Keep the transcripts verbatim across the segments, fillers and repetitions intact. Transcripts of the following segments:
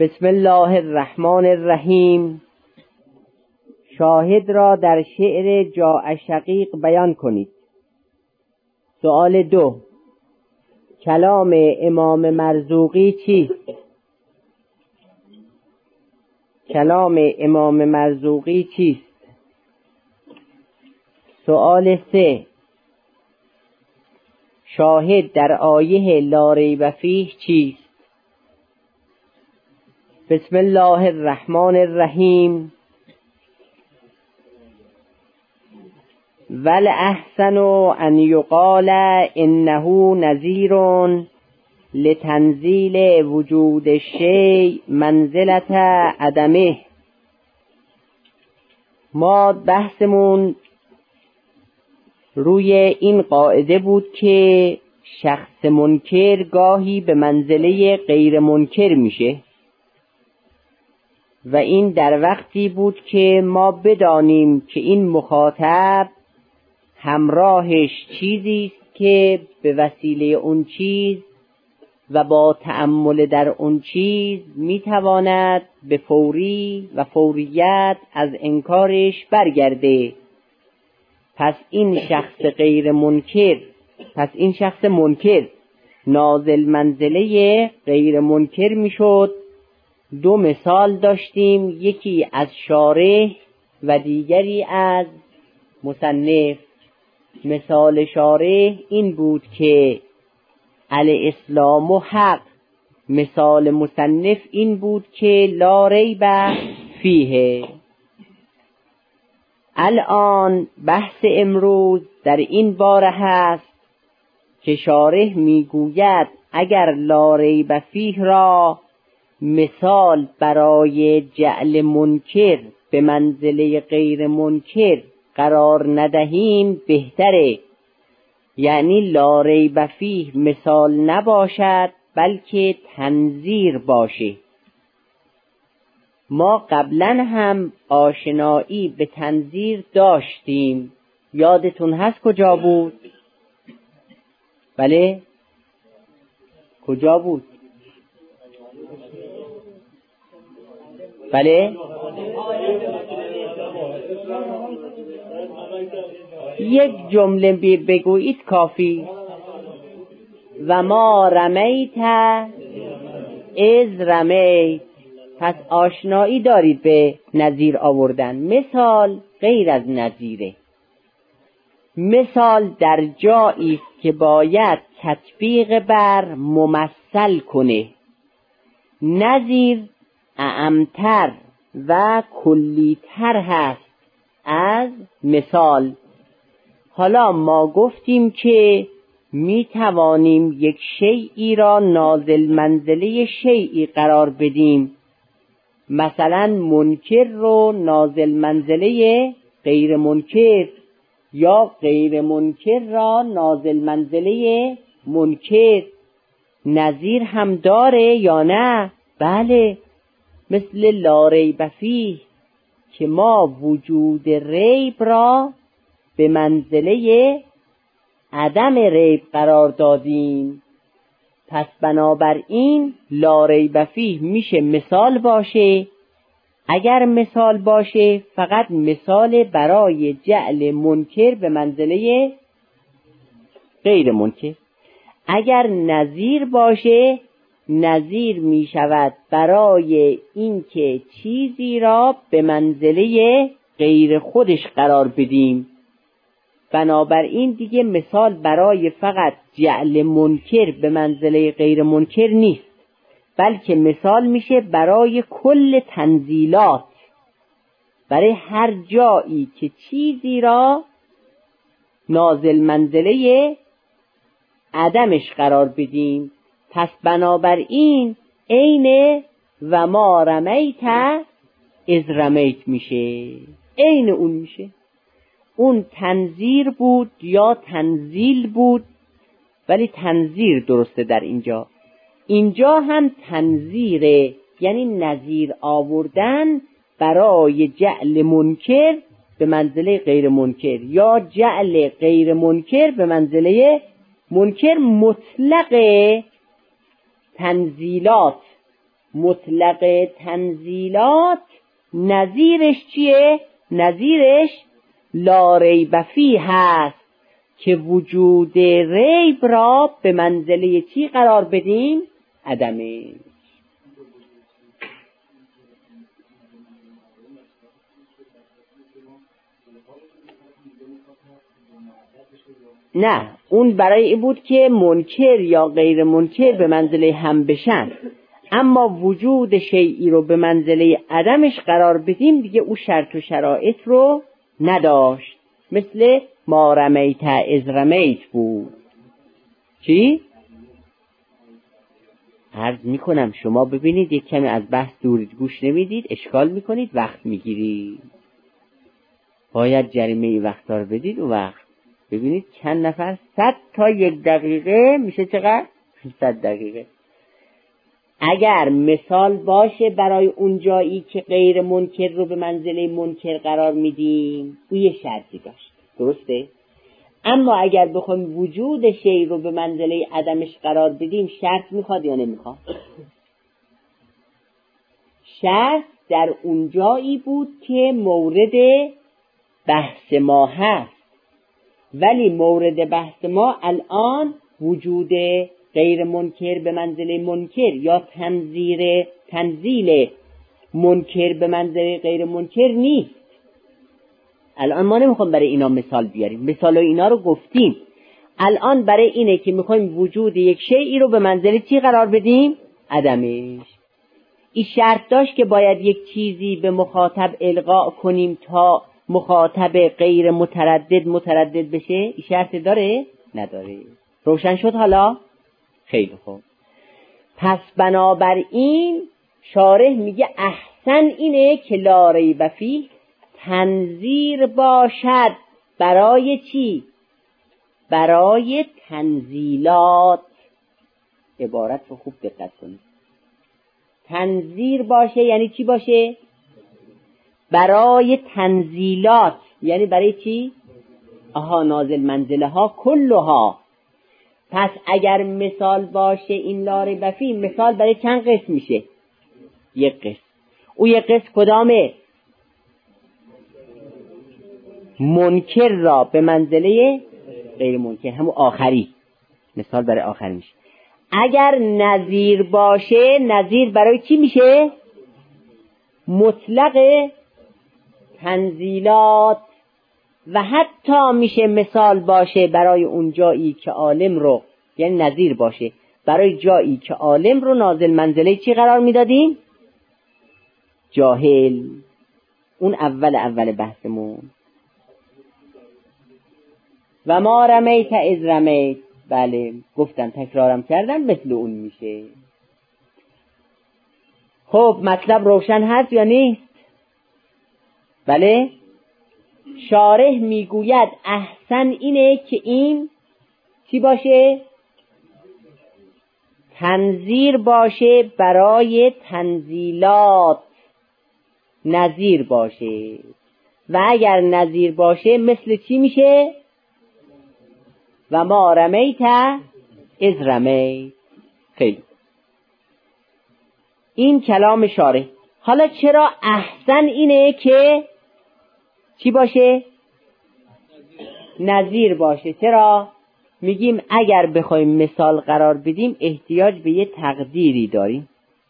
بسم الله الرحمن الرحیم. شاهد را در شعر جاء شقیق بیان کنید. سوال دو، کلام امام مرزوقی چیست؟ کلام امام مرزوقی چیست؟ سوال سه، شاهد در آیه لا ریب فیه چیست؟ بسم الله الرحمن الرحیم. والاحسن ان یقال انه نذیر لتنزیل وجود الشیء منزلة عدمه. ما بحثمون روی این قاعده بود که شخص منکر گاهی به منزله غیر منکر میشه و این در وقتی بود که ما بدانیم که این مخاطب همراهش چیزی است که به وسیله اون چیز و با تأمل در اون چیز میتواند به فوری و فوریت از انکارش برگرده. پس این شخص غیر منکر پس این شخص منکر نازل منزله غیر منکر میشد. دو مثال داشتیم، یکی از شارح و دیگری از مصنف. مثال شارح این بود که الاسلام حق، مثال مصنف این بود که لا ریب فیه. الان بحث امروز در این باره هست که شارح میگوید اگر لا ریب فیه را مثال برای جعل منکر به منزله غیر منکر قرار ندهیم بهتره، یعنی لا ریب فیه مثال نباشد بلکه تنظیر باشه. ما قبلا هم آشنایی به تنظیر داشتیم، یادتون هست کجا بود؟ بله؟ کجا بود؟ بله؟ یک جمله بگویید کافی. و ما رمیت اذ رمیت. پس آشنایی دارید به نظیر آوردن. مثال غیر از نظیره. مثال در جایی است که باید تطبیق بر ممثل کنه. نظیر اعمتر و کلیتر هست از مثال. حالا ما گفتیم که می توانیم یک شیئی را نازل منزله شیئی قرار بدیم. مثلا منکر رو نازل منزله غیر منکر، یا غیر منکر را نازل منزله منکر. نظیر هم داره یا نه؟ بله، مثل لا ریب فیه که ما وجود ریب را به منزله عدم ریب قرار دادیم. پس بنابراین لا ریب فیه میشه مثال باشه. اگر مثال باشه فقط مثال برای جعل منکر به منزله غیر منکر. اگر نظیر باشه نظیر می شود برای اینکه چیزی را به منزله غیر خودش قرار بدیم. بنابراین دیگه مثال برای فقط جعل منکر به منزله غیر منکر نیست، بلکه مثال میشه برای کل تنزیلات، برای هر جایی که چیزی را نازل منزله عدمش قرار بدیم. پس بنابراین عین و ما رمیت اذ رمیت میشه، عین اون میشه. اون تنظیر بود یا تنزیل بود، ولی تنظیر درسته در اینجا. اینجا هم تنظیره، یعنی نظیر آوردن برای جعل منکر به منزله غیر منکر یا جعل غیر منکر به منزله منکر. مطلق تنزیلات مطلق تنزیلات نظیرش چیه؟ نظیرش لا ریب فیه هست که وجود ریب را به منزله چی قرار بدیم؟ عدمه. نه، اون برای این بود که منکر یا غیر منکر به منزله هم بشن، اما وجود شیئی رو به منزله عدمش قرار بدیم دیگه او شرط و شرایط رو نداشت. مثل ما رمیت اذ رمیت بود. چی؟ عرض میکنم شما ببینید یک کمی از بحث دورید، گوش نمیدید، اشکال میکنید، وقت میگیرید. باید جریمه ای وقت رو بدید. و وقت ببینید چند نفر صد تا یک دقیقه میشه چقدر؟ صد دقیقه. اگر مثال باشه برای اون جایی که غیر منکر رو به منزله منکر قرار میدیم، او یه شرطی داشت، درسته؟ اما اگر بخوایم وجود شی رو به منزله عدمش قرار بدیم، شرط میخواد یا نمیخواد؟ شرط در اون جایی بود که مورد بحث ما هست، ولی مورد بحث ما الان وجود غیر منکر به منزله منکر یا تنزیر تنزیل منکر به منزله غیر منکر نیست. الان ما نمیخوام برای اینا مثال بیاریم، مثال اینا رو گفتیم. الان برای اینه که میخوایم وجود یک شیئی رو به منزله چی قرار بدیم؟ عدمش. این شرط داشت که باید یک چیزی به مخاطب القا کنیم تا مخاطب غیر متردد متردد بشه. این شرط داره؟ نداره. روشن شد حالا؟ خیلی خوب. پس بنابراین شارح میگه احسن اینه که لا ریب فیه تنظیر باشد. برای چی؟ برای تنزیلات. عبارت رو خوب دقت کنید. تنظیر باشه یعنی چی باشه؟ برای تنزیلات. یعنی برای چی؟ آها، نازل منزله ها کلها. پس اگر مثال باشه این لا ریب فیه، مثال برای چند قسم میشه؟ یک قسم. او یک قسم کدامه؟ منکر را به منزله غیر منکر، همون آخری، مثال برای آخری میشه. اگر نظیر باشه، نظیر برای چی میشه؟ مطلق تنزیلات. و حتی میشه مثال باشه برای اون جایی که عالم رو، یعنی نظیر باشه برای جایی که عالم رو نازل منزله چی قرار میدادیم؟ جاهل. اون اول اول بحثمون. و ما رمیت اذ رمیت، بله گفتم تکرارم کردم، مثل اون میشه. خب مطلب روشن هست یا نیست؟ بله. شارح میگوید احسن اینه که این چی باشه؟ تنظیر باشه برای تنزیلات، نظیر باشه. و اگر نظیر باشه مثل چی میشه؟ و ما رمیت اذ رمیت. خیلی این کلام شارح. حالا چرا احسن اینه که چی باشه؟ نظیر باشه. چرا؟ میگیم اگر بخوایم مثال قرار بدیم احتیاج به یه تقدیری داریم،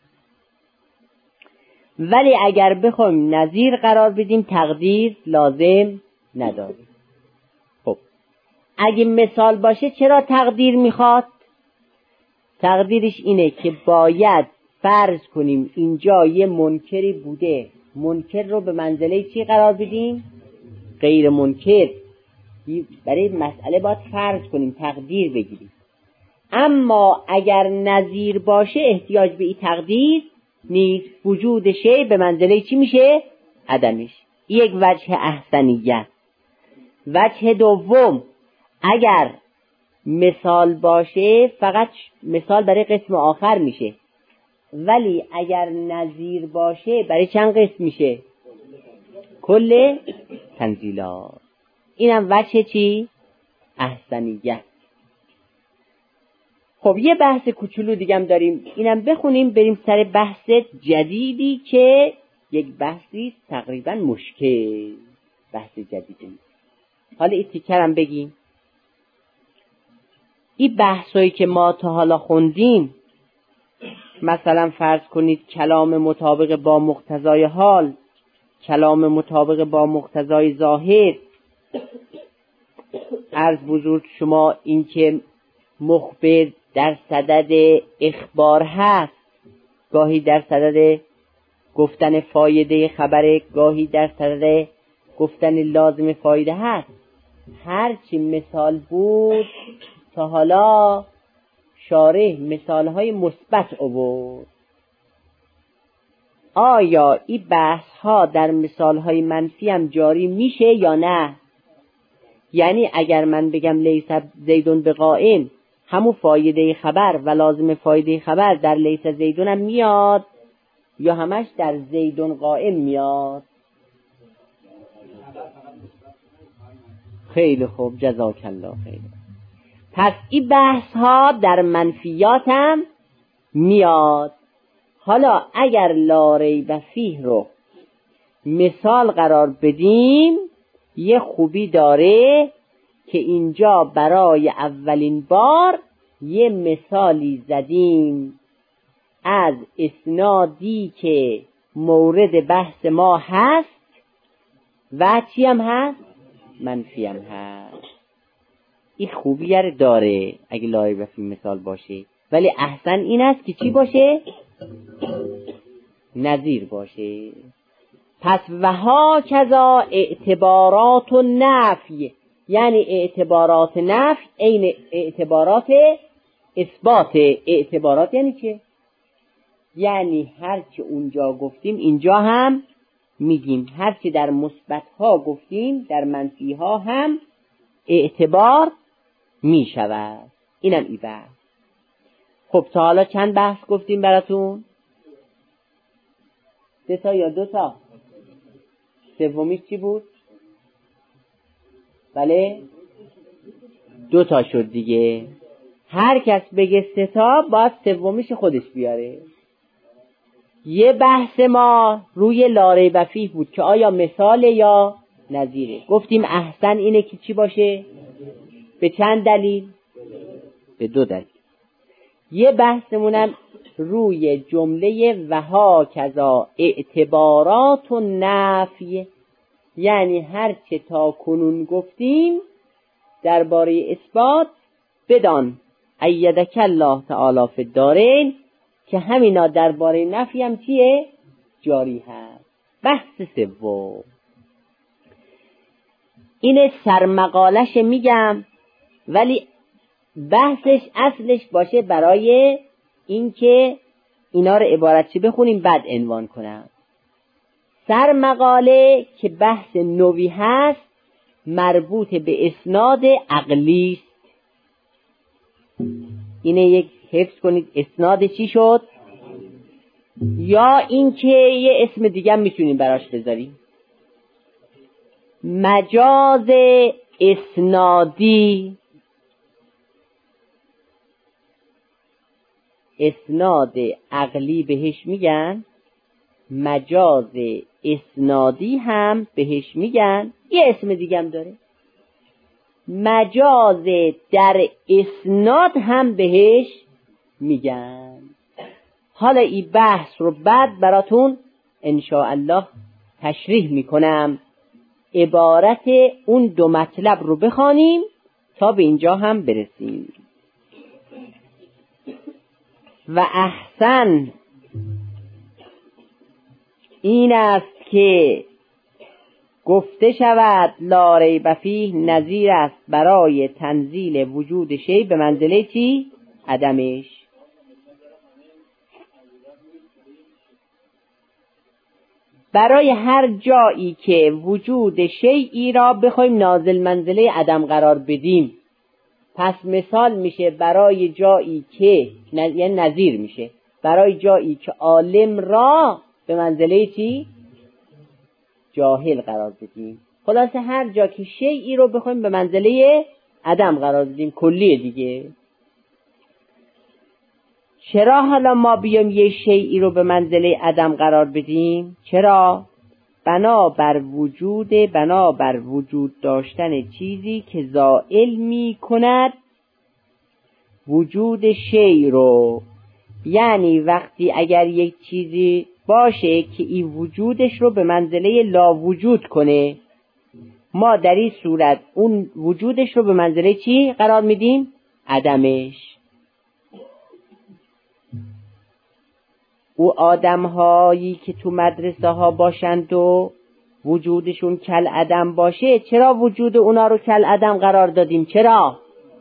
ولی اگر بخوایم نظیر قرار بدیم تقدیر لازم نداریم. خب اگه مثال باشه چرا تقدیر میخواد؟ تقدیرش اینه که باید فرض کنیم اینجا یه منکری بوده، منکر رو به منزله چی قرار بدیم؟ غیر منکر. برای مسئله باید فرض کنیم، تقدیر بگیریم. اما اگر نظیر باشه احتیاج به این تقدیر نیست. وجود شی به منزله چی میشه؟ عدمش. یک وجه احسنیت. وجه دوم، اگر مثال باشه فقط مثال برای قسم آخر میشه، ولی اگر نظیر باشه برای چند قسم میشه؟ کل تنزیلات. اینم وجه چی؟ احسنیت. خب یه بحث کوچولو دیگم داریم، اینم بخونیم بریم سر بحث جدیدی که یک بحثی تقریبا مشکل، بحث جدیدی. حالا این تیکرم بگیم. این بحثایی که ما تا حالا خوندیم، مثلا فرض کنید کلام مطابق با مقتضای حال، کلام مطابق با مقتضای ظاهر، عرض بزرگ شما این که مخبر در صدد اخبار هست، گاهی در صدد گفتن فایده خبر، گاهی در صدد گفتن لازم فایده هست. هرچی مثال بود تا حالا شارح مثالهای مثبت آورد. آیا این بحث ها در مثالهای منفی هم جاری میشه یا نه؟ یعنی اگر من بگم لیس زیدون بقائم، همون فایده خبر و لازم فایده خبر در لیس زیدون هم میاد یا همش در زیدون قائم میاد؟ خیلی خوب، جزاک الله خیر. پس این بحث ها در منفیات هم میاد. حالا اگر لا ریب فیه رو مثال قرار بدیم، یه خوبی داره که اینجا برای اولین بار یه مثالی زدیم از اسنادی که مورد بحث ما هست و چی هم هست؟ منفی هم هست. این خوبی داره اگه لا ریب فیه مثال باشه، ولی احسن این است که چی باشه؟ نظیر باشه. پس وها کذا اعتبارات و نفی، یعنی اعتبارات نفی این اعتبارات اثبات. اعتبارات یعنی چه؟ یعنی هرچی اونجا گفتیم اینجا هم میگیم، هرچی در مثبت ها گفتیم در منفی ها هم اعتبار میشود. اینم ای بحث. خب تا حالا چند بحث گفتیم براتون؟ سه تا یا دو تا؟ سومیش چی بود؟ بله دو تا شد دیگه. هر کس بگه سه تا باید سومیش خودش بیاره. یه بحث ما روی لا ریب فیه بود که آیا مثال یا نظیره. گفتیم احسن اینه که چی باشه؟ به چند دلیل؟ به دو دلیل. یه بحثمونم روی جمله وها کذا اعتبارات و نفی، یعنی هر چه تا کنون گفتیم درباره اثبات بدان ایدک الله تعالی فی الدارین که همینا درباره نفی هم چیه؟ جاری هست. بحث سوم این سرمقالش میگم، ولی بحثش اصلش باشه برای اینکه اینا رو عبارت چی بخونیم بعد عنوان کنم. سر مقاله که بحث نوی هست مربوط به اسناد عقلی است. اینه یک حفظ کنید. اسناد چی شد؟ یا اینکه یه اسم دیگه میتونیم براش بذاریم، مجاز اسنادی. اسناد عقلی بهش میگن، مجاز اسنادی هم بهش میگن، یه اسم دیگه هم داره، مجاز در اسناد هم بهش میگن. حالا این بحث رو بعد براتون انشاءالله تشریح میکنم. عبارت اون دو مطلب رو بخوانیم تا به اینجا هم برسیم. و احسن این است که گفته شود لا ریب فیه نظیر است برای تنزیل وجود شی به منزله چی؟ عدمش. برای هر جایی که وجود شیئی را بخوایم نازل منزله عدم قرار بدیم، پس مثال میشه برای جایی که یعنی نظیر میشه برای جایی که عالم را به منزله چی؟ جاهل قرار بدیم. خلاصه هر جا که شیئی رو بخوایم به منزله عدم قرار بدیم، کلیه دیگه. چرا حالا ما بیام یه شیئی رو به منزله عدم قرار بدیم؟ چرا؟ بنا بر وجود بنا بر وجود داشتن چیزی که زائل می کند وجود شیء رو. یعنی وقتی اگر یک چیزی باشه که این وجودش رو به منزله لا وجود کنه، ما در این صورت اون وجودش رو به منزله چی قرار میدیم؟ عدمش. او آدم هایی که تو مدرسه ها باشند و وجودشون کل عدم باشه، چرا وجود اونا رو کل عدم قرار دادیم؟ چرا؟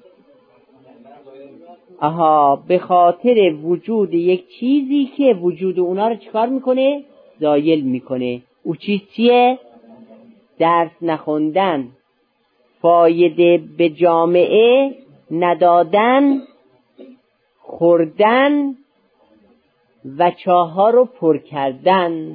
آها، به خاطر وجود یک چیزی که وجود اونا رو چیکار میکنه؟ زایل میکنه. او چیز چیه؟ درس نخوندن، فایده به جامعه ندادن، خوردن و چاها رو پر کردن.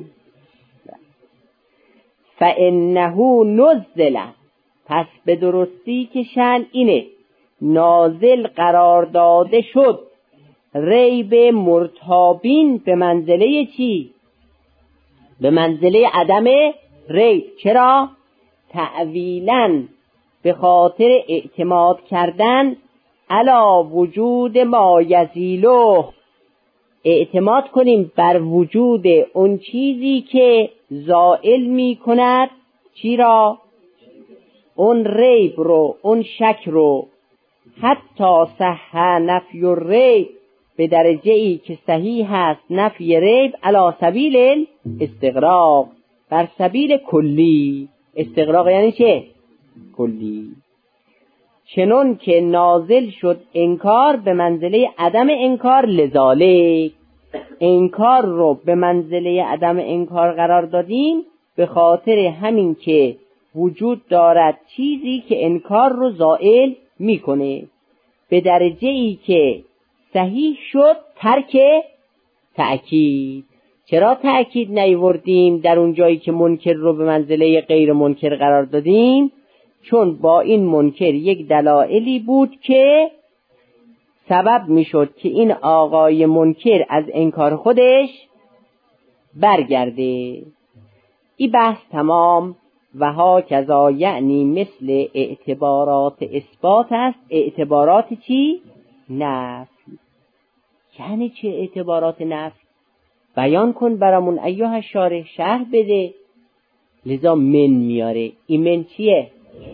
فانه نزل، پس به درستی که شأن اینه، نازل قرار داده شد ریب مرتابین به منزله چی؟ به منزله عدم ریب. چرا؟ تعویلاً، به خاطر اعتماد کردن علا وجود ما یزیلو، اعتماد کنیم بر وجود اون چیزی که زائل می کند چی را؟ اون ریب رو، اون شک رو. حتی صح نفی الریب، به درجه ای که صحیح هست نفی ریب علی سبیل استغراق، بر سبیل کلی. استغراق یعنی چه؟ کلی. چنون که نازل شد انکار به منزله عدم انکار، لذالک انکار رو به منزله عدم انکار قرار دادیم به خاطر همین که وجود دارد چیزی که انکار رو زائل میکنه، به درجه ای که صحیح شد ترک تأکید. چرا تأکید نیوردیم در اون جایی که منکر رو به منزله غیر منکر قرار دادیم؟ چون با این منکر یک دلایلی بود که سبب میشد که این آقای منکر از انکار خودش برگرده. این بحث تمام. و ها کذا، یعنی مثل اعتبارات اثبات است. اعتبارات چی؟ نفی. یعنی چه اعتبارات نفی؟ بیان کن برامون ایها شارح، شرح بده. لذا من میاره. این من چیه؟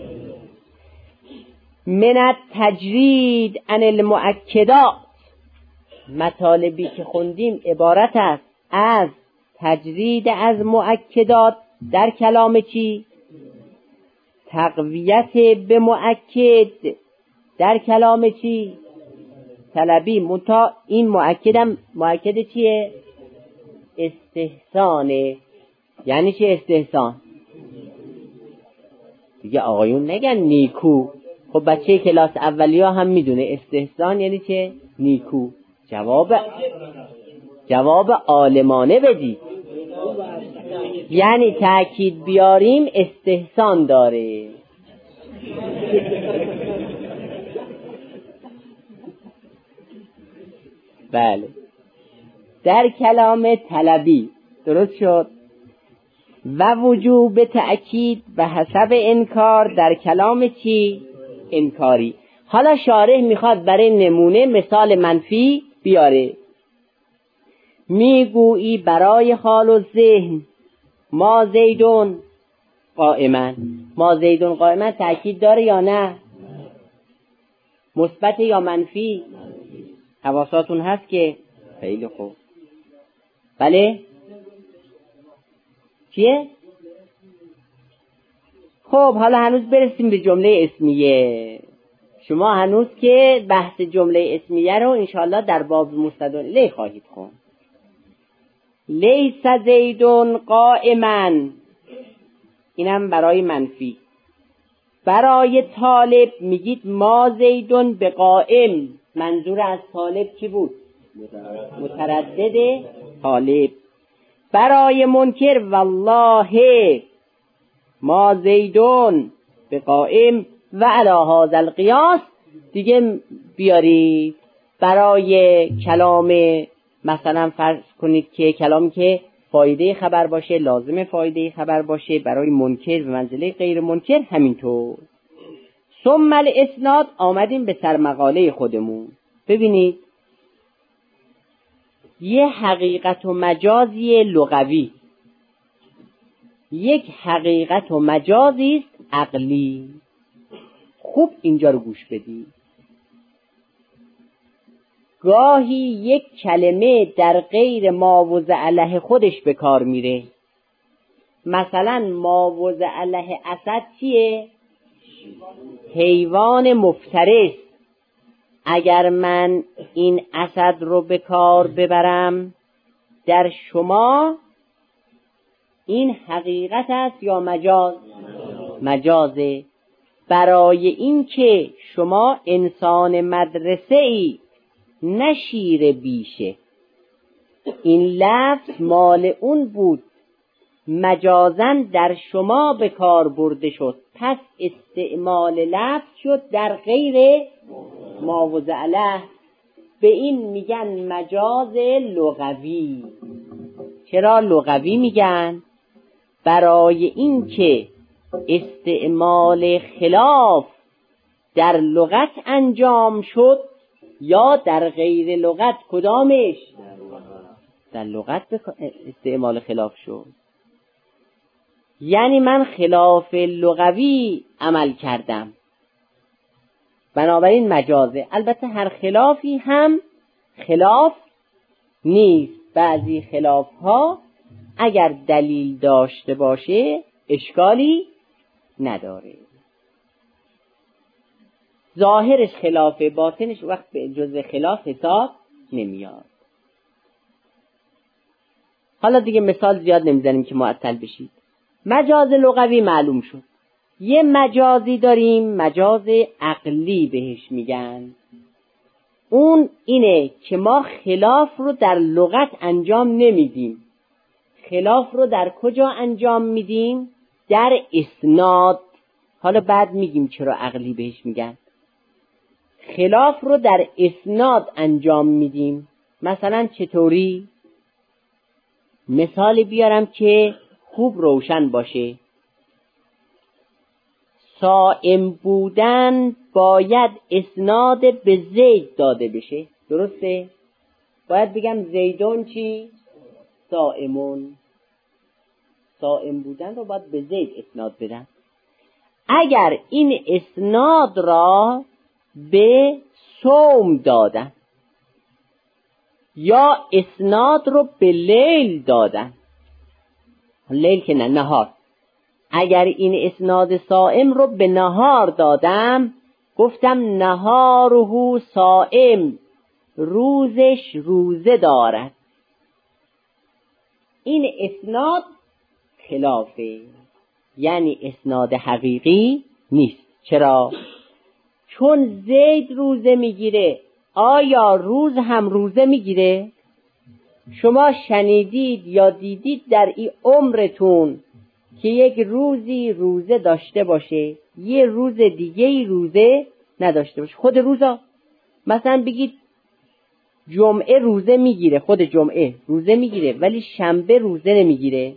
من تجرید عن المؤکدات، مطالبی که خوندیم عبارت است از تجرید از مؤکدات در کلام چی؟ تقویت به مؤکد در کلام چی؟ طلبی. منتها این مؤکدم مؤکد چیه؟ استحسانه. یعنی چه استحسان؟ دیگه آقایون نگن نیکو. خب بچه کلاس اولیا هم میدونه استحسان یعنی چه؟ نیکو. جواب جواب عالمانه بدی. یعنی تأکید بیاریم استحسان داره. بله، در کلام طلبی. درست شد. و وجوب تأکید و حسب انکار در کلام چی؟ انکاری. حالا شارح میخواد برای نمونه مثال منفی بیاره. میگویی برای حال و ذهن ما زیدون قائما. ما زیدون قائما تأکید داره یا نه؟ مثبت یا منفی؟ حواساتون هست که؟ خیلی خوب. بله؟ چیه؟ خب حالا هنوز برسیم به جمله اسمیه. شما هنوز که بحث جمله اسمیه رو انشاءالله در باب مستدل خواهید خوند. لیس زیدون قائما، اینم برای منفی. برای طالب میگید ما زیدون به قائم. منظور از طالب کی بود؟ متردد طالب. برای منکر والله ما زیدون به قائم و علی هذا القیاس دیگه بیارید. برای کلام مثلا فرض کنید که کلامی که فایده خبر باشه لازم فایده خبر باشه، برای منکر به منزله غیر منکر همینطور. ثم الاسناد، آمدیم به سرمقاله خودمون. ببینید یه حقیقت و مجازی لغوی، یک حقیقت و مجازی است عقلی. خوب اینجا رو گوش بدید. گاهی یک کلمه در غیر ما و علیه خودش به کار میره. مثلا ما و علیه اسد چیه؟ حیوان مفترس. اگر من این اسد رو به کار ببرم در شما، این حقیقت است یا مجاز؟ مجازه. برای این که شما انسان مدرسه ای نه شیر بیشه، این لفظ مال اون بود، مجازن در شما به کار برده شد، پس استعمال لفظ شد در غیر معوض علیه. به این میگن مجاز لغوی. چرا لغوی میگن؟ برای این که استعمال خلاف در لغت انجام شد یا در غیر لغت. کدامش؟ در لغت استعمال خلاف شد. یعنی من خلاف لغوی عمل کردم، بنابراین مجازه. البته هر خلافی هم خلاف نیست. بعضی خلاف ها اگر دلیل داشته باشه اشکالی نداره. ظاهرش خلاف، باطنش وقت به جزء خلاف حساب نمیاد. حالا دیگه مثال زیاد نمیزنیم که معطل بشید. مجاز لغوی معلوم شد. یه مجازی داریم مجاز عقلی بهش میگن. اون اینه که ما خلاف رو در لغت انجام نمیدیم. خلاف رو در کجا انجام میدیم؟ در اسناد. حالا بعد میگیم چرا عقلی بهش میگن. خلاف رو در اسناد انجام میدیم. مثلا چطوری؟ مثال بیارم که خوب روشن باشه. صائم بودن باید اسناد به زید داده بشه، درسته؟ باید بگم زیدون چی؟ صائمون. صائم بودن رو باید به زید اسناد بدم. اگر این اسناد را به صوم دادن یا اسناد رو به لیل دادن، لیل که نه، نهار. اگر این اسناد صائم رو به نهار دادم، گفتم نهاره صائم، روزش روزه دارد، این اسناد خلافه، یعنی اسناد حقیقی نیست. چرا؟ چون زید روزه میگیره، آیا روز هم روزه میگیره؟ شما شنیدید یا دیدید در این عمرتون که یک روزی روزه داشته باشه یه روز دیگه روزه نداشته باشه؟ خود روزا مثلا بگید جمعه روزه میگیره، خود جمعه روزه میگیره ولی شنبه روزه نمیگیره.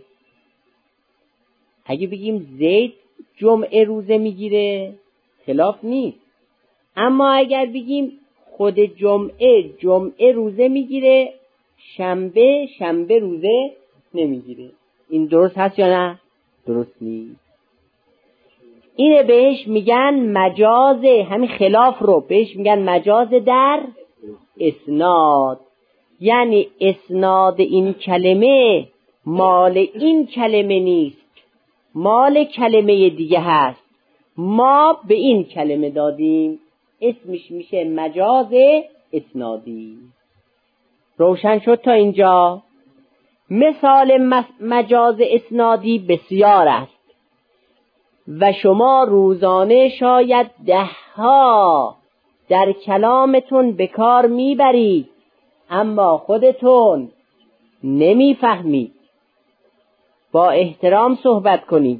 اگه بگیم زید جمعه روزه میگیره خلاف نیست. اما اگر بگیم خود جمعه جمعه روزه میگیره، شنبه شنبه روزه نمیگیره، این درست هست یا نه؟ درست نیست. اینه بهش میگن مجازه، همین خلاف رو بهش میگن مجازه در اسناد. یعنی اسناد این کلمه مال این کلمه نیست، مال کلمه دیگه هست. ما به این کلمه دادیم، اسمش میشه مجاز اسنادی. روشن شد تا اینجا؟ مثال مجاز اسنادی بسیار است و شما روزانه شاید ده ها در کلامتون به کار میبرید اما خودتون نمیفهمید. با احترام صحبت کنید،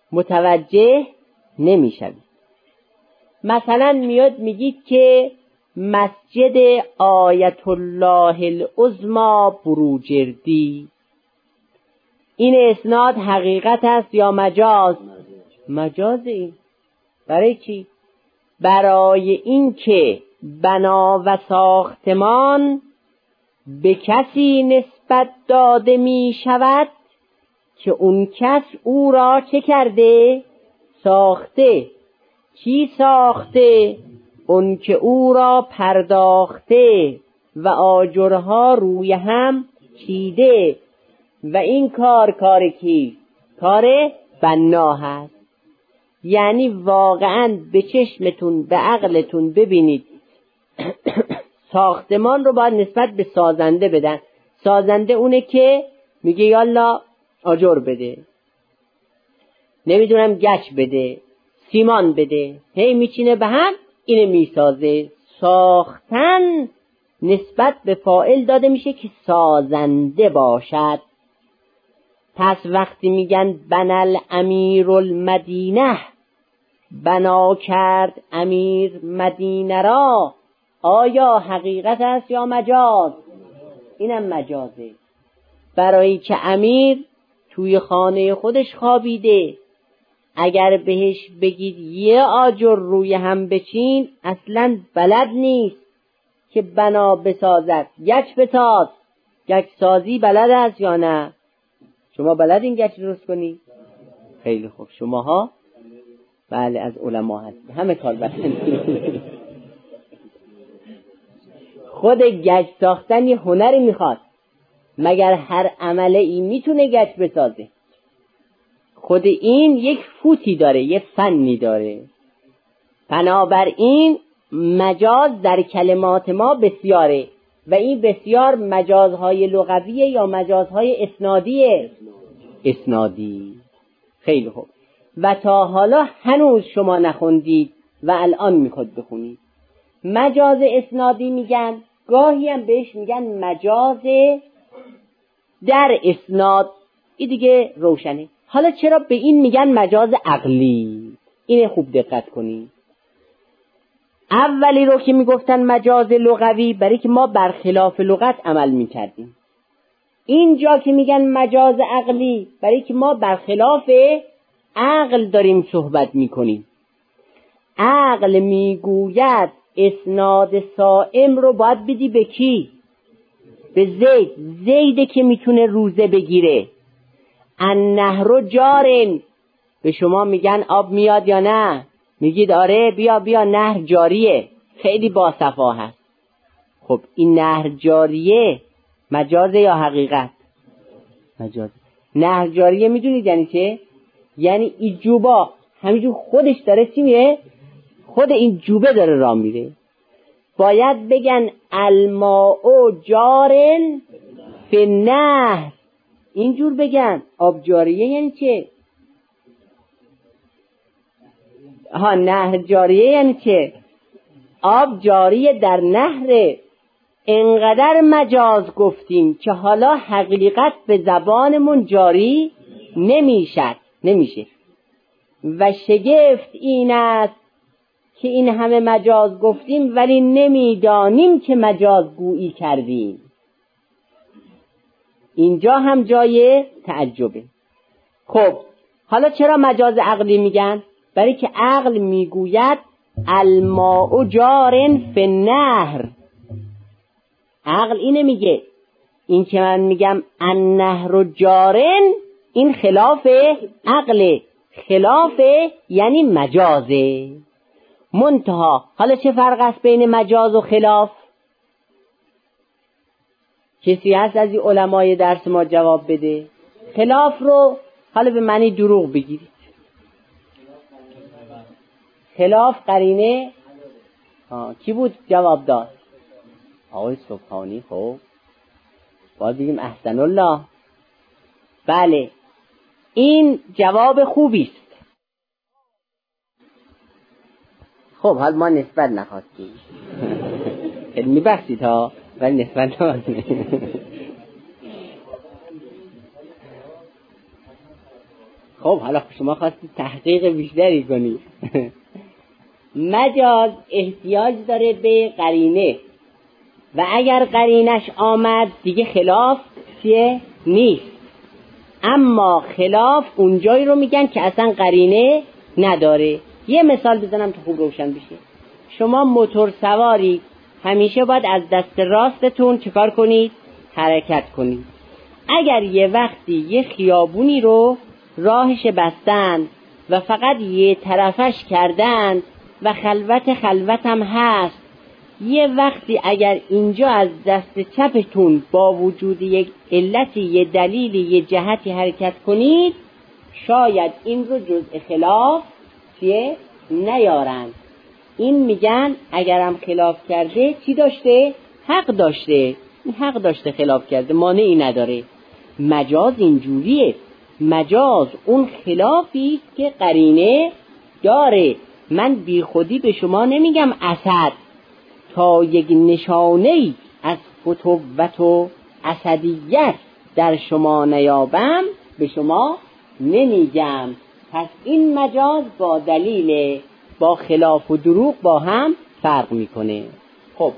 متوجه نمیشوید. مثلا میاد میگید که مسجد آیت الله العظمی بروجردی. این اسناد حقیقت است یا مجاز؟ مجاز. این برای چی؟ برای این که بنا و ساختمان به کسی نسبت داده می شود که اون کس او را چه کرده؟ ساخته. کی ساخته؟ اون که او را پرداخته و آجرها روی هم چیده. و این کار کار کی؟ کار بنا هست. یعنی واقعا به چشمتون به عقلتون ببینید ساختمان رو باید نسبت به سازنده بدن. سازنده اونه که میگه یالا آجر بده، نمیدونم گچ بده، سیمان بده، هی میچینه به هم اینه میسازه. ساختن نسبت به فاعل داده میشه که سازنده باشد. پس وقتی میگن بنل امیر المدینه، بنا کرد امیر مدینه را، آیا حقیقت است یا مجاز؟ اینم مجازه. برای که امیر توی خانه خودش خوابیده، اگر بهش بگید یه آجر روی هم بچین اصلا بلد نیست که بنا بسازد. گچ بساز، گچ سازی بلد است یا نه؟ شما بلد این گچ درست کنی؟ خیلی خوب. شماها بله از علما هستید، همه کار بلد. خود گچ ساختن یه هنری میخواد، مگر هر عمله ای میتونه گچ بسازه؟ خود این یک فوتی داره، یک فنی داره. بنابراین مجاز در کلمات ما بسیاره و این بسیار مجازهای لغویه یا مجازهای اسنادیه؟ اسنادی. خیلی خوب. و تا حالا هنوز شما نخوندید و الان میخواد بخونید. مجاز اسنادی میگن، گاهی هم بهش میگن مجاز در اسناد. این دیگه روشنه. حالا چرا به این میگن مجاز عقلی؟ اینه خوب دقت کنید. اولی رو که میگفتن مجاز لغوی، برای که ما برخلاف لغت عمل میکردیم. اینجا که میگن مجاز عقلی، برای که ما برخلاف عقل داریم صحبت میکنیم. عقل میگوید اسناد صائم رو باید بدی به کی؟ به زید. زیده که میتونه روزه بگیره. النهر جارن، به شما میگن آب میاد یا نه؟ میگید آره بیا بیا نهر جاریه، خیلی باصفا هست. خب این نهر جاریه مجازه یا حقیقت؟ مجازه. نهر جاریه میدونید یعنی چه؟ یعنی این جوبا همینجور خودش داره چی میره؟ خود این جوبه داره راه میره. باید بگن الماء جارن فی النهر، اینجور بگن. آب جاریه یعنی چه؟ ها نهر جاریه یعنی چه؟ آب جاریه در نهر. انقدر مجاز گفتیم که حالا حقیقت به زبانمون جاری نمیشه نمیشه و شگفت این است که این همه مجاز گفتیم ولی نمیدانیم که مجاز گویی کردیم. اینجا هم جای تعجبه. خب حالا چرا مجاز عقلی میگن؟ برای که عقل میگوید الماء جارن فی النهر. عقل اینه میگه. این که من میگم النهر جارن، این خلاف عقل. خلاف یعنی مجازه. منتها حالا چه فرق است بین مجاز و خلاف؟ کسی هست از این علمای درس ما جواب بده؟ خلاف رو حالا به معنی دروغ بگیرید. خلاف قرینه آه. کی بود جواب داد؟ آقای سبحانی. خب باید بگیم احسن الله. بله این جواب خوبی است. خب حال ما نسبت نخواستیم خیلی میبخشید ها، ولی نسبت نخواستیم. خب حالا شما خواستید تحقیق بیشتری کنید. مجاز احتیاج داره به قرینه و اگر قرینش آمد دیگه خلاف چیه؟ نیست. اما خلاف اونجایی رو میگن که اصلا قرینه نداره. یه مثال بزنم که خوب روشن بشه. شما موتور سواری همیشه باید از دست راستتون چیکار کنید؟ حرکت کنید. اگر یه وقتی یه خیابونی رو راهش بستن و فقط یه طرفش کردن و خلوت خلوت هم هست، یه وقتی اگر اینجا از دست چپتون با وجود یک علتی، یه دلیلی، یه جهتی حرکت کنید، شاید این رو جزء خلاف چیه؟ نیارن. این میگن اگرم خلاف کرده چی داشته؟ حق داشته. این حق داشته خلاف کرده، مانعی نداره. مجاز اینجوریه. مجاز اون خلافی که قرینه داره. من بی خودی به شما نمیگم اسد تا یک نشانه‌ای از فتوت و اسدیت در شما نیابم به شما نمیگم. پس این مجاز با دلیل، با خلاف و دروغ با هم فرق میکنه. خب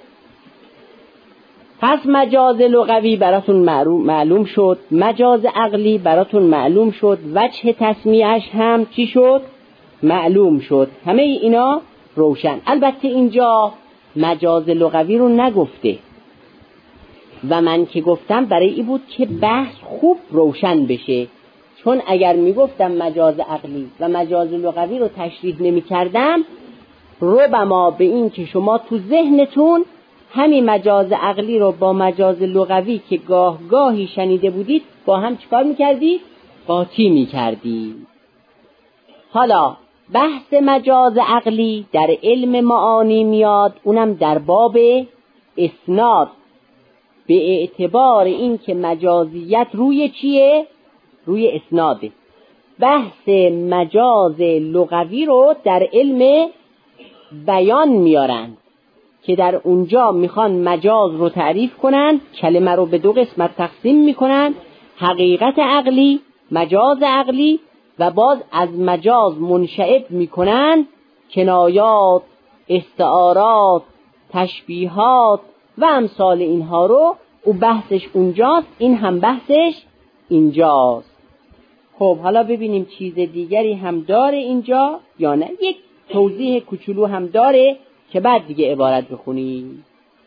پس مجاز لغوی براتون معلوم شد، مجاز عقلی براتون معلوم شد، وجه تسمیهش هم چی شد؟ معلوم شد. همه اینا روشن. البته اینجا مجاز لغوی رو نگفته و من که گفتم برای این بود که بحث خوب روشن بشه، چون اگر میگفتم مجاز عقلی و مجاز لغوی رو تشریح نمی کردم ربما به این که شما تو ذهنتون همین مجاز عقلی رو با مجاز لغوی که گاه گاهی شنیده بودید با هم چیکار میکردید؟ قاطی میکردید. حالا بحث مجاز عقلی در علم معانی میاد، اونم در باب اسناد، به اعتبار این که مجازیت روی چیه؟ روی اسناده. بحث مجاز لغوی رو در علم بیان میارن که در اونجا میخوان مجاز رو تعریف کنن، کلمه رو به دو قسمت تقسیم میکنن: حقیقت عقلی، مجاز عقلی، و باز از مجاز منشعب میکنن کنایات، استعارات، تشبیهات و امثال اینها رو. او بحثش اونجاست، این هم بحثش اینجاست. خب حالا ببینیم چیز دیگری هم داره اینجا یا نه. یک توضیح کوچولو هم داره که بعد دیگه عبارت بخونیم.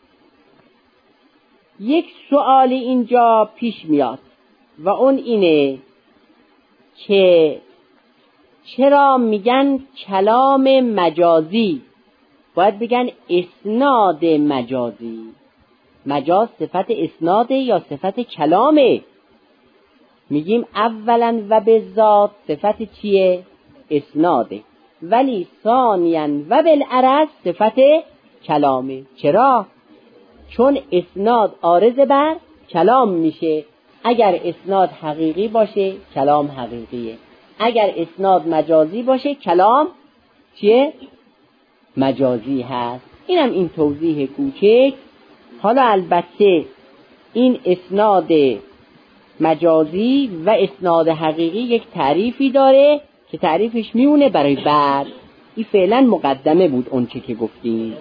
یک سوالی اینجا پیش میاد و اون اینه که چرا میگن کلام مجازی؟ باید بگن اسناد مجازی. مجاز صفت اسناده یا صفت کلامه؟ میگیم اولا و به ذات صفت چیه؟ اسناده، ولی ثانیاً و بالعرض صفت کلامه. چرا؟ چون اسناد عارض بر کلام میشه. اگر اسناد حقیقی باشه کلام حقیقیه، اگر اسناد مجازی باشه کلام چیه؟ مجازی هست. اینم این توضیح کوچک. حالا البته این اسناد مجازی و اسناد حقیقی یک تعریفی داره که تعریفش میونه برای بعد. این فعلا مقدمه بود اون چه که گفتیم.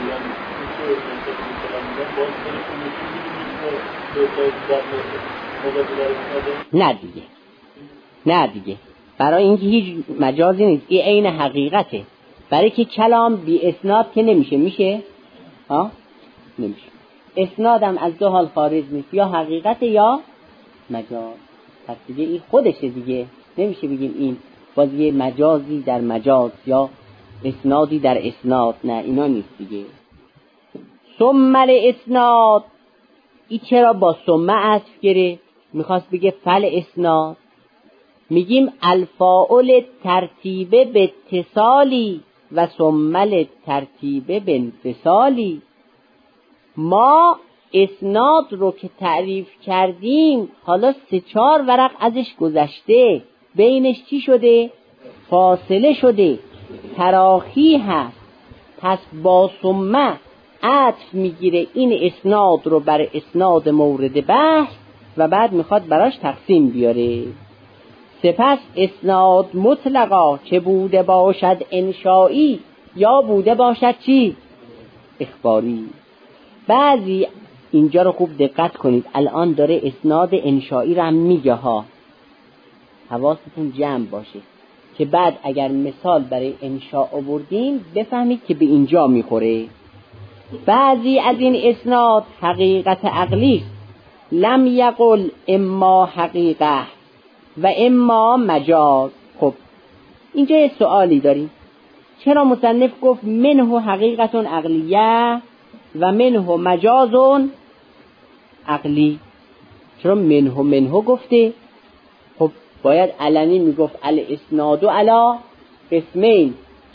نه دیگه نه دیگه برای اینکه هیچ مجازی نیست، این عین حقیقته. برای که کلام بی اسناد که نمیشه. میشه؟ ها؟ نمیشه. اسنادم از دو حال خارج نیست، یا حقیقت یا مجاز. پس دیگه این خودشه دیگه، نمیشه بگیم این باز یه مجازی در مجاز یا اسنادی در اسناد. نه اینا نیست دیگه. ثم الاسناد، این چرا با ثم عطف گرفت؟ میخواست بگه فل اسناد. میگیم الفاعل ترتیبه به اتصالی و ثم ترتیبه به انفصالی. ما اسناد رو که تعریف کردیم حالا سه چهار ورق ازش گذشته، بینش چی شده؟ فاصله شده، تراخی هست. پس با ثم عطف میگیره این اسناد رو بر اسناد مورد بحث و بعد میخواد براش تقسیم بیاره. سپس اسناد مطلقا چه بوده باشد انشایی، یا بوده باشد چی؟ اخباری. بعضی اینجا رو خوب دقت کنید، الان داره اسناد انشائی رو هم میگه ها، حواستون جمع باشه که بعد اگر مثال برای انشاء آوردیم بفهمید که به اینجا میخوره. بعضی از این اسناد حقیقت عقلی است، لم یقل اما حقیقه و اما مجاز. خب اینجا یه سوالی داریم، چرا مصنف گفت منه حقیقت عقلیه و منه مجاز عقلی؟ چرا منه منه گفته؟ خب باید علنی میگفت الاسناد علی اسمین،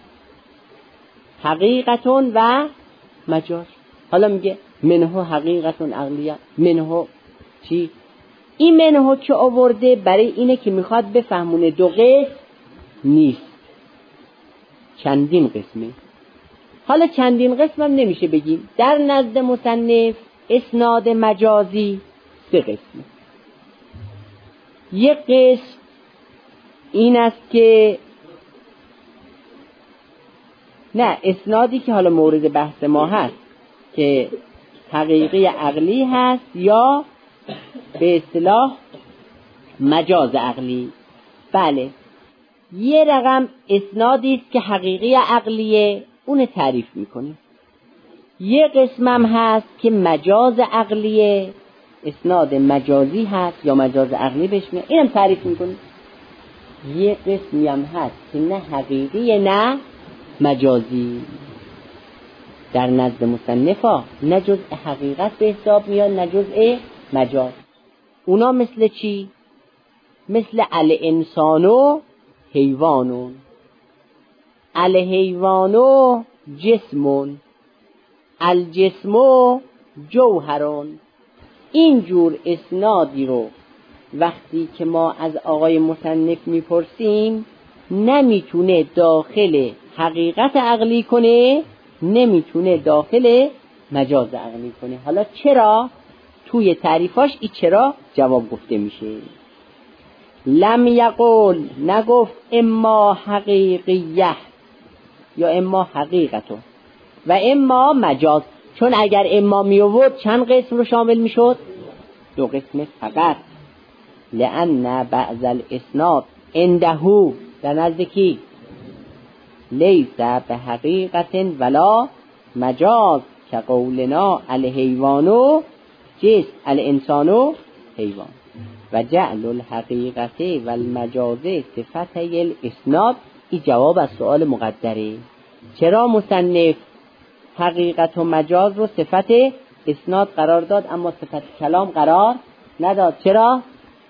حقیقت و مجاز. حالا میگه منه حقیقت عقلیه، منه چی؟ این منه که آورده برای اینه که میخواد بفهمونه دو قسم نیست، چندین قسمه. حالا چندین قسم هم نمیشه بگیم، در نزد مصنف اسناد مجازی سه قسمه. یک قسم این است که نه، اسنادی که حالا مورد بحث ما هست که حقیقی عقلی هست یا به اصطلاح مجاز عقلی. بله، یه رقم اسنادی است که حقیقی عقلیه، اون تعریف میکنه. یه قسمم هست که مجاز عقلیه، اسناد مجازی هست یا مجاز عقلی بهش میگن، اینم تعریف میکنه. یه قسمی هم هست که نه حقیقی نه مجازی. در نزد مصنفا نه جزء حقیقت به حساب میاد نه جزء مجاز. اونا مثل چی؟ مثل الانسانو حیوانون، الحیوانو جسمون، الجسمو جوهرون. اینجور اسنادی رو وقتی که ما از آقای مصنف میپرسیم نمیتونه داخل حقیقت عقلی کنه، نمیتونه داخل مجاز عقلی کنه. حالا چرا؟ توی تعریفاش ای چرا جواب گفته میشه. لم یقول، نگفت اما حقیقیه یا اما حقیقتو و اما مجاز، چون اگر اما می آورد چند قسم رو شامل میشد؟ دو قسم فقط. لأن بعض الاسناد عنده، در نزد کی؟ لیس به حقیقت ولا مجاز، که قولنا الحیوانو جس الانسانو حیوان و جعل الحقیقت و المجاز صفته الاسناد. این جواب از سؤال مقدره. چرا مصنف حقیقت و مجاز رو صفت اسناد قرار داد اما صفت کلام قرار نداد؟ چرا؟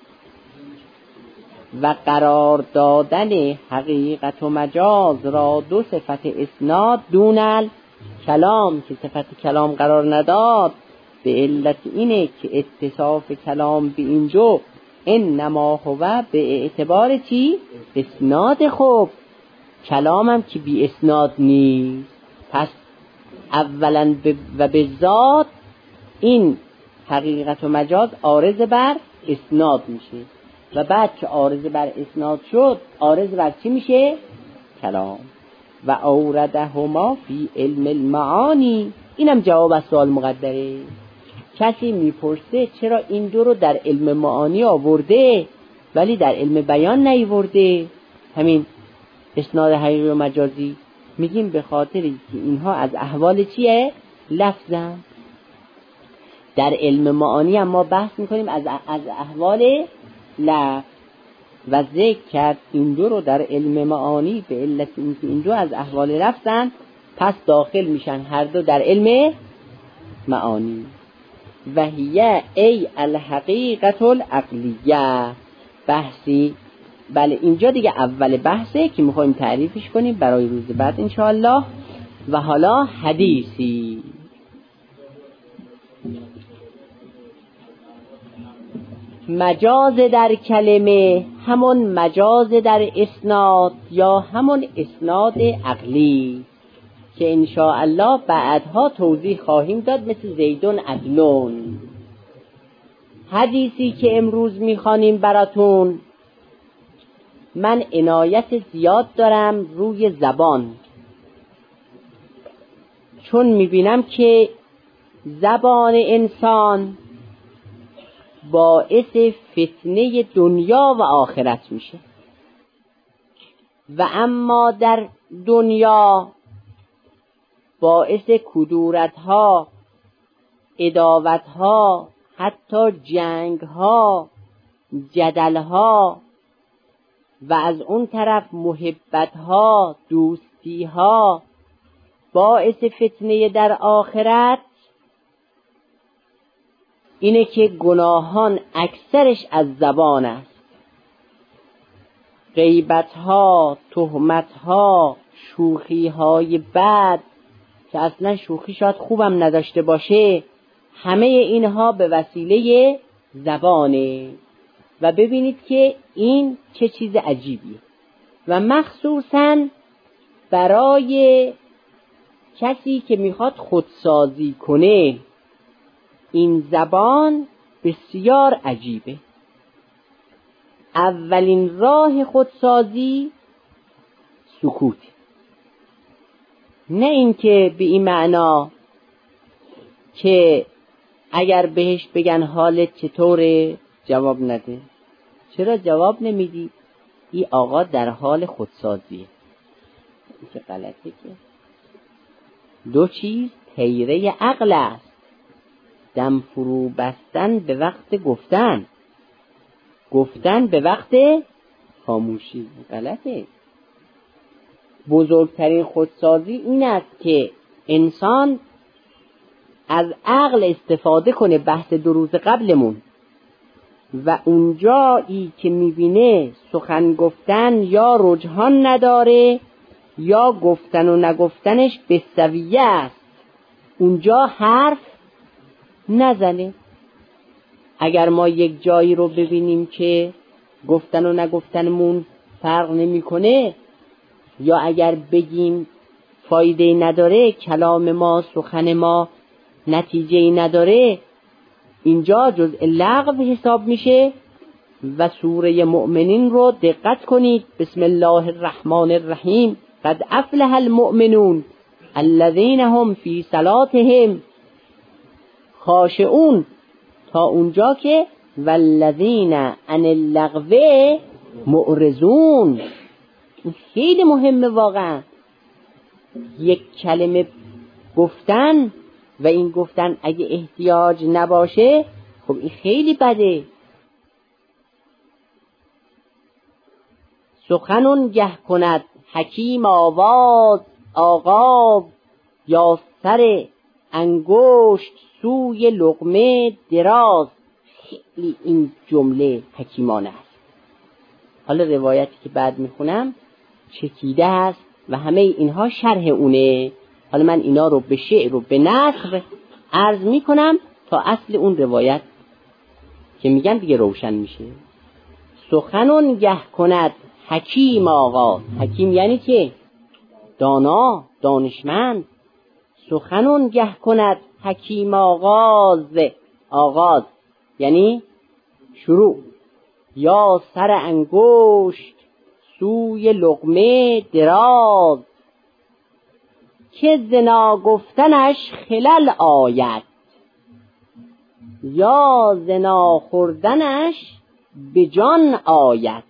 و قرار دادن حقیقت و مجاز را دو صفت اسناد دون کلام که صفت کلام قرار نداد به علت اینه که اتصاف کلام به اینجا انما هو به اعتبار چی؟ اسناد. خوب کلام هم که بی اسناد نیست، پس اولا و به ذات این حقیقت و مجاز عارض بر اسناد میشه و بعد که عارض بر اسناد شد عارض بر چی میشه؟ کلام. و اوردهما فی علم المعانی. اینم جواب از سوال مقدره. کسی میپرسه چرا این دو رو در علم معانی آورده ولی در علم بیان نیاورده، همین اسناد حقیقی و مجازی؟ میگیم به خاطری که اینها از احوال چیه؟ لفظن. در علم معانی هم ما بحث میکنیم از از احوال لفظ و ذکر کرد این دو رو در علم معانی به علت اینکه این دو از احوال لفظن، پس داخل میشن هر دو در علم معانی. و هی ای الحقیقت العقلیه. بحثی بله اینجا دیگه اول بحثه که میخوایم تعریفش کنیم برای روز بعد انشاءالله. و حالا حدیثی. مجاز در کلمه همون مجاز در اسناد یا همون اسناد عقلی که انشاءالله بعدها توضیح خواهیم داد، مثل زیدون عدلون. حدیثی که امروز میخوانیم براتون، من عنایت زیاد دارم روی زبان چون میبینم که زبان انسان باعث فتنه دنیا و آخرت میشه و اما در دنیا باعث کدورتها، عداوتها، حتی جنگها، جدلها و از اون طرف محبتها، دوستیها باعث فتنه در آخرت اینه که گناهان اکثرش از زبان است. غیبتها، تهمتها، شوخیهای بد که اصلا شوخی شاید خوبم نداشته باشه، همه اینها به وسیله زبانه. و ببینید که این چه چیز عجیبیه و مخصوصاً برای کسی که میخواد خودسازی کنه این زبان بسیار عجیبه. اولین راه خودسازی سکوت، نه اینکه به این معنا که اگر بهش بگن حالت چطوره جواب نده. چرا جواب نمیدی؟ این آقا در حال خودسازیه. این که غلطه که دو چیز تیره عقل است، دم فرو بستن به وقت گفتن، گفتن به وقت خاموشی. غلطه. بزرگترین خودسازی این است که انسان از عقل استفاده کنه. بحث دو روز قبلمون و اونجایی که میبینه سخن گفتن یا رجحان نداره یا گفتن و نگفتنش به سویه است، اونجا حرف نزنه. اگر ما یک جایی رو ببینیم که گفتن و نگفتنمون فرق نمیکنه یا اگر بگیم فایده نداره، کلام ما، سخن ما نتیجه نداره، اینجا جزء لغو حساب میشه. و سوره مؤمنین رو دقت کنید. بسم الله الرحمن الرحیم. قد افلح المؤمنون الذین هم فی صلاتهم خاشعون، تا اونجا که والذین عن اللغو معرضون. این خیلی مهمه واقعا. یک کلمه گفتن و این گفتن اگه احتیاج نباشه خب این خیلی بده. سخنون گه کند حکیم آواز آغاز، یا سر انگشت سوی لقمه دراز. خیلی این جمله حکیمانه است. حالا روایتی که بعد میخونم چکیده است و همه اینها شرح اونه. حالا من اینا رو به شعر و به نثر عرض میکنم تا اصل اون روایت که میگن دیگه روشن میشه. سخنون گه کند حکیم آغاز. حکیم یعنی که دانا، دانشمند. سخنون گه کند حکیم آغاز، آغاز یعنی شروع. یا سر انگشت سوی لقمه دراز، که زنا گفتنش خلل آید، یا زنا خوردنش به جان آید.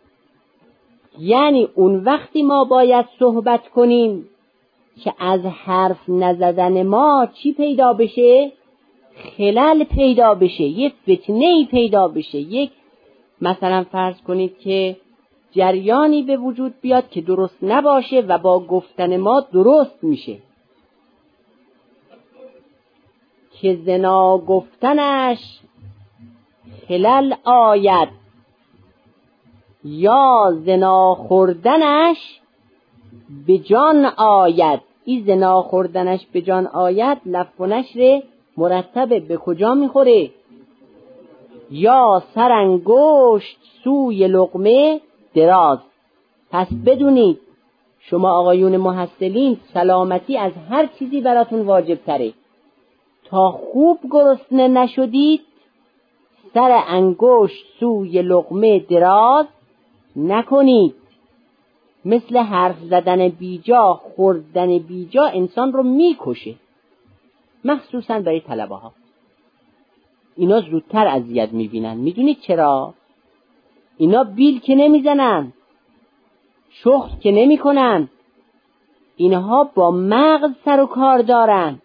یعنی اون وقتی ما باید صحبت کنیم که از حرف نزدن ما چی پیدا بشه؟ خلل پیدا بشه، یک فتنه‌ای پیدا بشه، یک مثلا فرض کنید که جریانی به وجود بیاد که درست نباشه و با گفتن ما درست میشه. که زنا گفتنش خلل آید، یا زنا خوردنش به جان آید. این زنا خوردنش به جان آید لفظ و نشر مرتبه به کجا میخوره؟ یا سرانگشت سوی لقمه دراز. پس بدونید شما آقایون محصلین سلامتی از هر چیزی براتون واجب تره. تا خوب گرسنه نشدید سر انگشت سوی لقمه دراز نکنید. مثل حرف زدن بیجا، خوردن بیجا انسان رو میکشه، مخصوصا برای طلبه ها. اینا زودتر اذیت میبینن. میدونید چرا؟ اینا بیل که نمیزنن، شخص که نمی کنن، اینها با مغز سر و کار دارن.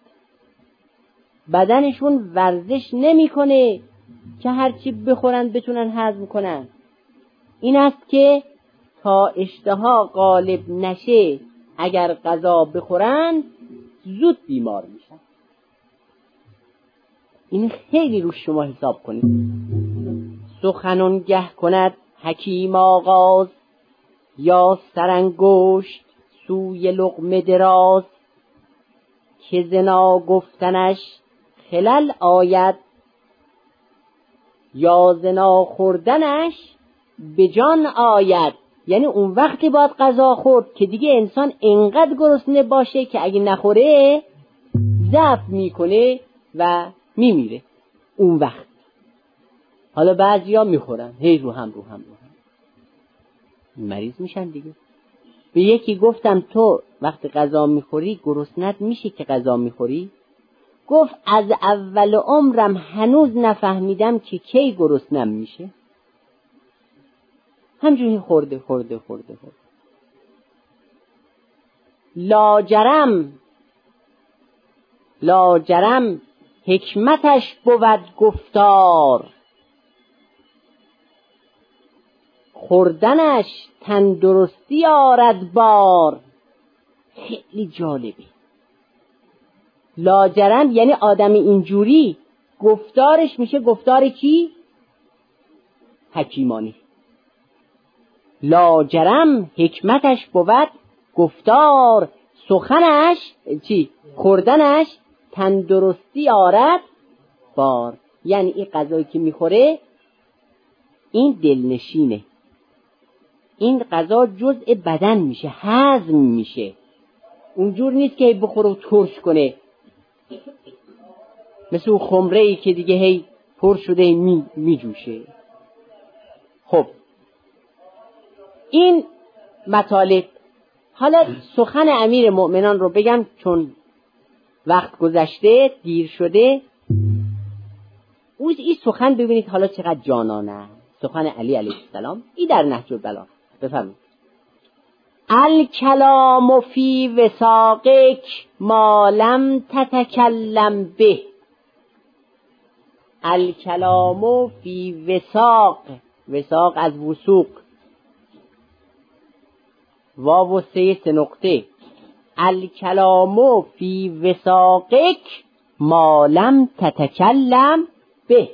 بدنشون ورزش نمیکنه که هرچی بخورن بتونن هضم کنن. این است که تا اشتها غالب نشه اگر غذا بخورن زود بیمار میشن. این خیلی رو شما حساب کنید. سخنانگه کند حکیم آغاز، یا سرانگشت سوی لقمه دراز، که زنا گفتنش خلل آید، یا زنا خوردنش به جان آید. یعنی اون وقتی باید غذا خورد که دیگه انسان انقدر گرسنه باشه که اگه نخوره ضعف میکنه و میمیره اون وقت. حالا بعضیا میخورن هی رو هم رو هم رو هم مریض میشن دیگه. به یکی گفتم تو وقتی غذا میخوری گرسنت میشه که غذا میخوری؟ گفت از اول عمرم هنوز نفهمیدم که کی گرسنم میشه. همجوری خورده خورده خورده خورده. لاجرم لاجرم حکمتش بود گفتار، خوردنش تندرستی آرد بار. خیلی جالبه. لاجرم یعنی آدم اینجوری گفتارش میشه گفتار کی؟ حکیمانی. لاجرم حکمتش بود گفتار، سخنش چی؟ خوردنش تندرستی آرد بار. یعنی این غذایی که میخوره این دلنشینه، این غذا جزء بدن میشه، هضم میشه. اونجور نیست که بخوره و ترش کنه، مثل اون خمره ای که دیگه هی پر شده می میجوشه. خب این مطالب. حالا سخن امیر مؤمنان رو بگم چون وقت گذشته، دیر شده. او این سخن ببینید حالا چقدر جانانه. سخن علی علیه السلام این در نهج البلاغه. بفهمید الکلام فی وثاقک ما لم تتکلم به. الکلام فی وثاق، وثاق از وثوق، واو و سه سه نقطه. الکلام فی وثاقک ما لم تتکلم به،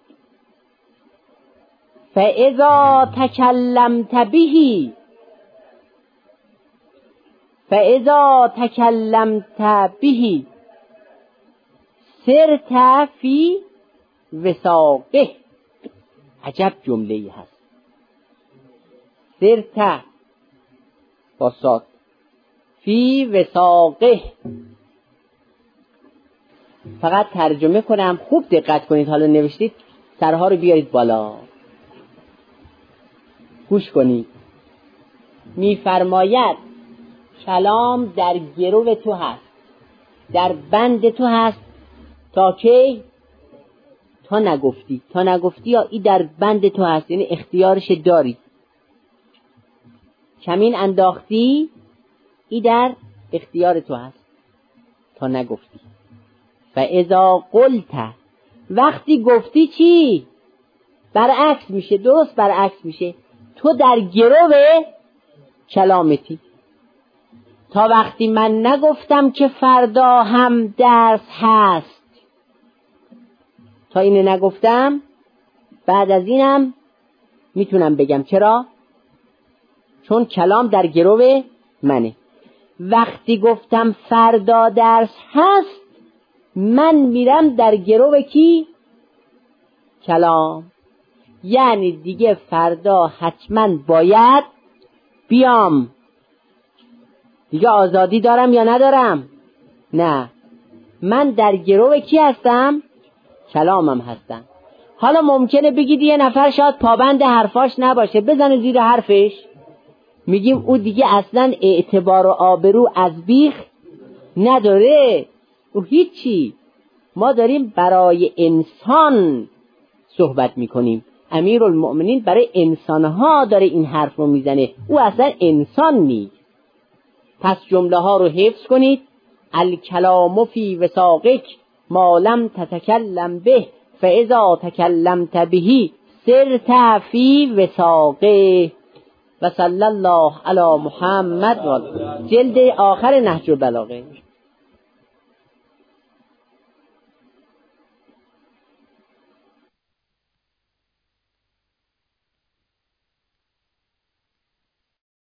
فاذا تکلمت به فاذا تکلمت به سرت فی وثاقه. عجب جمله ای هست. سرت با صاد، فی وثاقه. فقط ترجمه کنم، خوب دقت کنید. حالا نوشتید سرها رو بیارید بالا، گوش کنید. میفرماید کلام در گرو تو هست، در بند تو هست. تا کی؟ تا نگفتی. تا نگفتی یا ای در بند تو هست، یعنی اختیارش داری. کمین انداختی، ای در اختیار تو هست تا نگفتی. فاذا قلت، وقتی گفتی چی؟ برعکس میشه، درست برعکس میشه. تو در گرو کلامتی. تا وقتی من نگفتم که فردا هم درس هست، تا اینه نگفتم، بعد از اینم میتونم بگم. چرا؟ چون کلام در گرو منه. وقتی گفتم فردا درس هست، من میرم در گرو کی؟ کلام. یعنی دیگه فردا حتما باید بیام. دیگه آزادی دارم یا ندارم؟ نه، من در گرو کی هستم؟ کلامم هستم. حالا ممکنه بگید یه نفر شاید پابند حرفاش نباشه، بزنه زیر حرفش. میگیم او دیگه اصلا اعتبار و آبرو از بیخ نداره، او هیچی. ما داریم برای انسان صحبت میکنیم، امیرالمؤمنین برای انسانها داره این حرف رو میزنه، او اصلا انسان نیست. پس جمله ها رو حفظ کنید. الکلام فی وثاقک ما لم تتکلم به فاذا تکلمت به سرت فی وثاقه. و صلی الله علی محمد. جلد آخر نهج البلاغه.